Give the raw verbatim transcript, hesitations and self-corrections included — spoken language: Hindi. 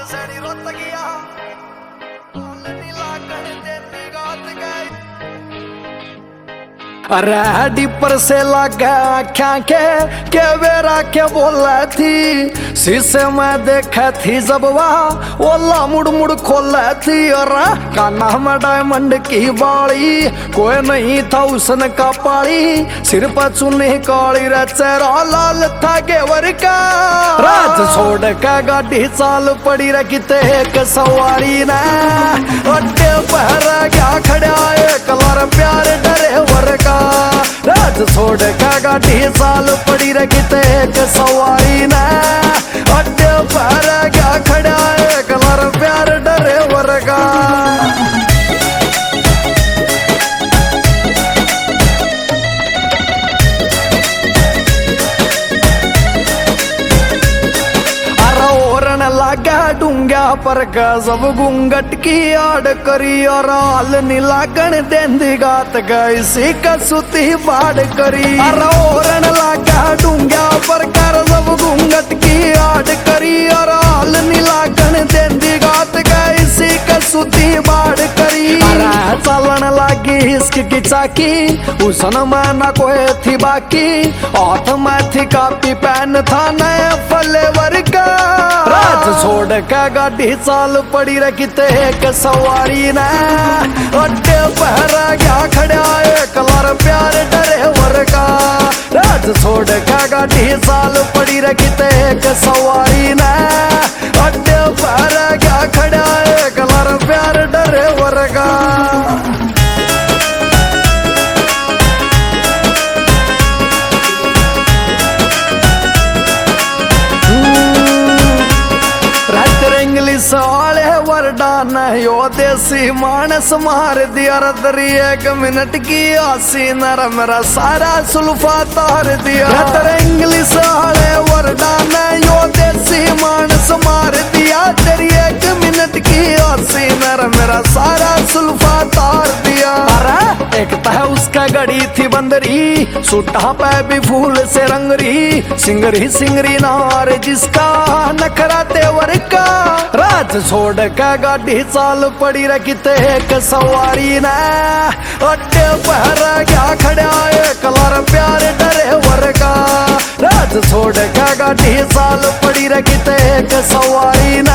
सैनी रोत गया अरे डिपर से लगा आख्या के के बेरा के बोला थी शीशे में देखा थी जब वह ओला मुड़ मुड़ खोला थी और काना में डायमंड की बाड़ी कोई नहीं था उसने का पाड़ी सिर पर चुन्नी काली रे चेहरा लाल था गेवर का राज छोड़ के गाड़ी चाल पड़ी रखी ते एक सवारी ने अड्डे पर क्या खड़ा एक लार प्यार डरे वर का राज छोड़ के गाड़ी चाल पड़ी रखी ते एक सवारी ने अड्डे पर क्या खड़ा एक लार प्यार डरे वर का लागा डूंगा पर जब घूंघट की आड़ करी और हाल नीलागण देंदी गात गई सी कसूती बाड़ करी और लागा डूंगा पर जब घूंघट की आड़ करी और हाल नीलागण देंदी गात गई सी कसूती बाड़ करी चलन लागी हिस्क की चाकी उसन में न कोई थी बाकी हाथ में थी कापी पेन था नए फ्लेवर का राज छोड़ के गाड़ी चाल पड़ी रखी ते एक सवारी ने अड्डे पर क्या खड़ा एक लार प्यार डरे वर का राज छोड़ के गाड़ी चाल पड़ी रखी ते एक सवारी ने अड्डे पर क्या खड़ा एक लार प्यार डरे वर का इंग्लिश वाले वरदान यो देसी मानस मार दिया रदरी एक मिनट की आसी नर मेरा सारा सुल्फा तार दिया इंग्लिश वाले वरदान यो देसी मानस मार दिया तेरी एक मिनट की आसी नर मेरा सारा सुल्फा तार दिया एक तह उसका गड़ी थी बंदरी सुटा पे भी फूल से रंगरी सिंगरी सिंगरी नार जिसका नखरा तेवर का राज छोड़ के गाड़ी चाल पड़ी रखी ते एक सवारी ने अड्डे पर क्या खड़ा एक लार प्यार डरे वर का राज छोड़ के गाड़ी चाल पड़ी रखी ते एक सवारी ने